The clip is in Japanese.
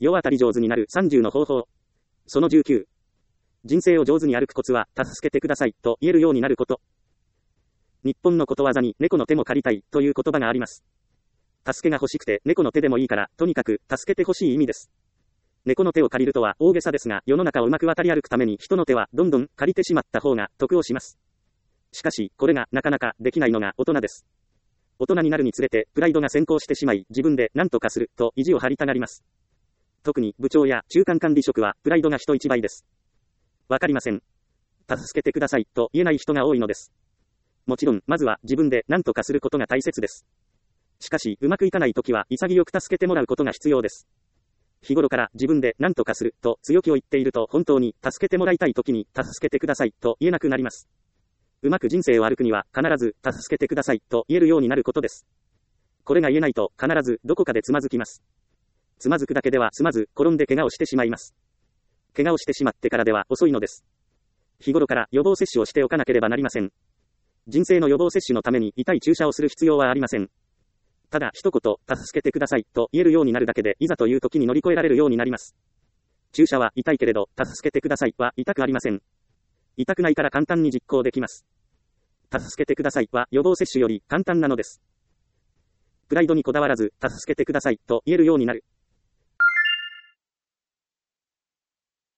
世渡り上手になる30の方法。その19。人生を上手に歩くコツは、助けてください、と言えるようになること。日本のことわざに、猫の手も借りたい、という言葉があります。助けが欲しくて、猫の手でもいいから、とにかく、助けて欲しい意味です。猫の手を借りるとは大げさですが、世の中をうまく渡り歩くために人の手はどんどん借りてしまった方が得をします。しかし、これがなかなかできないのが大人です。大人になるにつれて、プライドが先行してしまい、自分で何とかする、と意地を張りたがります。特に部長や中間管理職は、プライドが人一倍です。わかりません。助けてください、と言えない人が多いのです。もちろん、まずは自分で何とかすることが大切です。しかし、うまくいかないときは、潔く助けてもらうことが必要です。日頃から自分で何とかすると強気を言っていると本当に助けてもらいたい時に助けてくださいと言えなくなります。うまく人生を歩くには必ず助けてくださいと言えるようになることです。これが言えないと必ずどこかでつまずきます。つまずくだけでは済まず転んで怪我をしてしまいます。怪我をしてしまってからでは遅いのです。日頃から予防接種をしておかなければなりません。人生の予防接種のために痛い注射をする必要はありません。ただ一言、助けてくださいと言えるようになるだけで、いざという時に乗り越えられるようになります。注射は痛いけれど、助けてくださいは痛くありません。痛くないから簡単に実行できます。助けてくださいは予防接種より簡単なのです。プライドにこだわらず、助けてくださいと言えるようになる。